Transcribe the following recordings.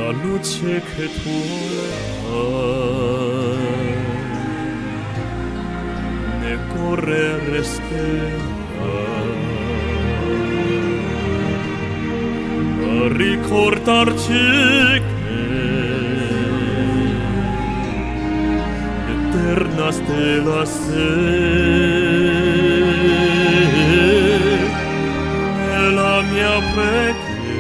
la luce che tu hai, ne correre spera, a ricordarci che l'eterna stella sei, è la mia preghiera.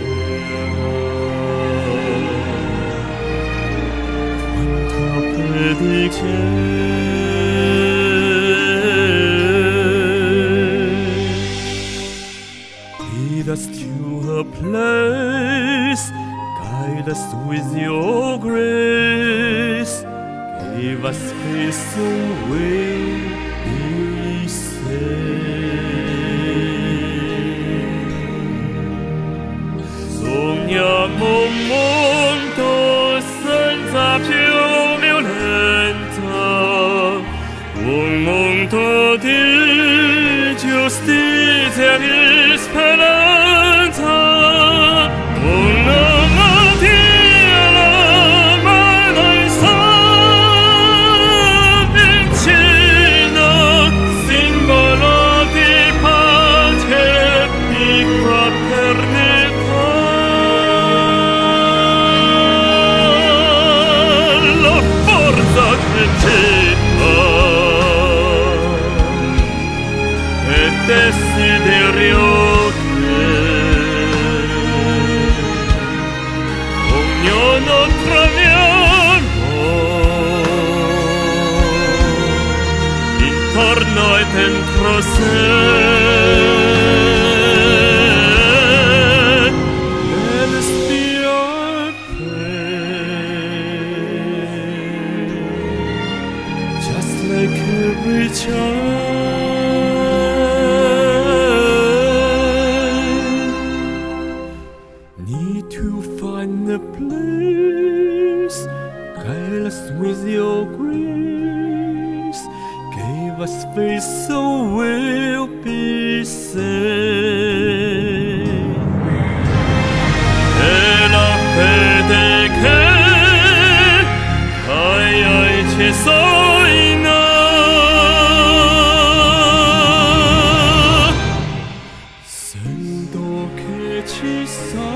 Lead us to a place, guide us with your grace, give us peace so we'll be saved. Sogniamo un mondo senza più un mondo di giustizia e di speranza, una mattina la mano in vicina, simbolo di pace e di fraternità. La forza che c'è desiderio che ognuno troviamo intorno e dentro sé, nel spirito, just like every child. Need to find a place, guide us with your grace, give us faith so we'll be saved. E la fede che hai acceso in noi, sento che ci sei.